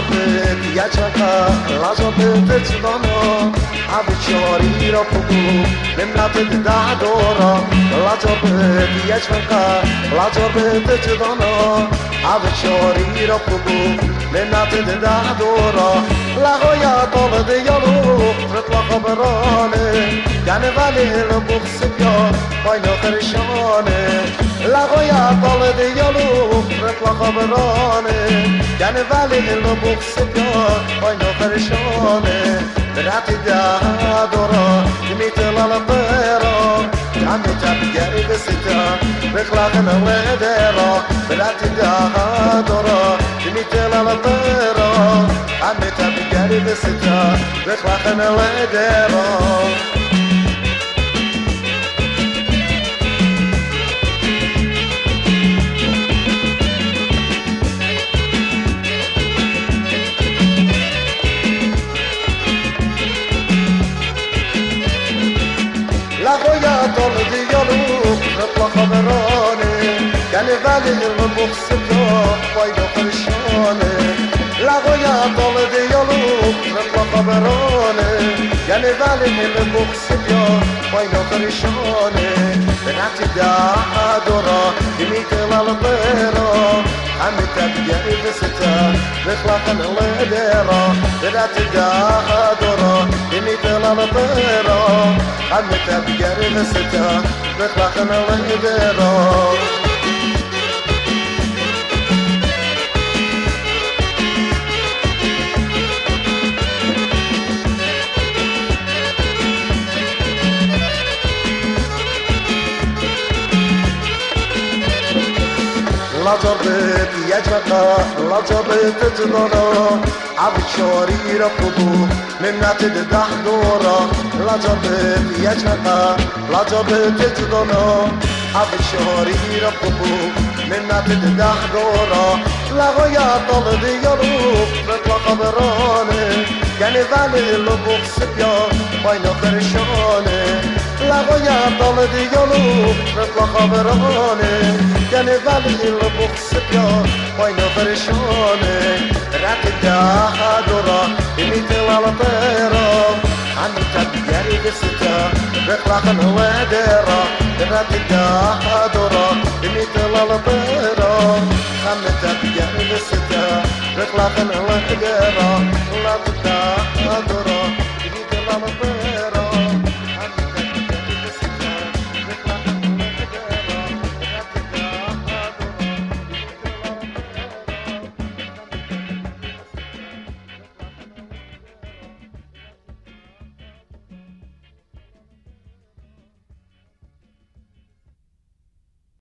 Lazobet yachaka, lazobet tzvano, avichori rapugu, memnatet dadora. Lazobet yachaka, lazobet tzvano, avichori rapugu, memnatet dadora. Lagoya tol de yalu, tretla khabarane, yani vali lo bukhsya, bayno kharshane. Lagoya tol de yalu, tretla khabarane, yani vali lo bukhsya, bayno kharshane. Berati dadora, dimitela la pera, yani tabgari besita, bekhlaqna wadera. Berati dadora, dimitela la pera. عمي تبقالي بستا بخلقنا وديرا لغويا طول ديالوك نطلع خبراني كان بالي المبخسكا ويدو قرشاني لغويا طول ديالوك نطلع خبراني كان بالي المبخسكا ويدو قرشاني بنعتي دادورا يميت للطيرا عمي تبقى بستا بخلقنا الوديرا بنعتي دادورا يميت للطيرا عمي تبقى بستا بخلقنا الوديرا لازبت يجمعنا لازبت تدنا عبشوري رفضو ممنعت دحدورا لازبت يجمعنا لازبت تدنا عبشوري رفضو ممنعت دحدورا لغويا طول ديالوك نطلع خبراني يعني بالي لبوخ سبيا بين خرشاني لغويا طول ديالوك نطلع خبراني يعني بالي لبوخ سبيا بين خرشاني رات الدهدورا يميت للطيرا عمي تبياري بستا بخلقنا وديرا رات الدهدورا يميت للطيرا عمي تبياري بستا بخلقنا وديرا رات الدهدورا يميت للطيرا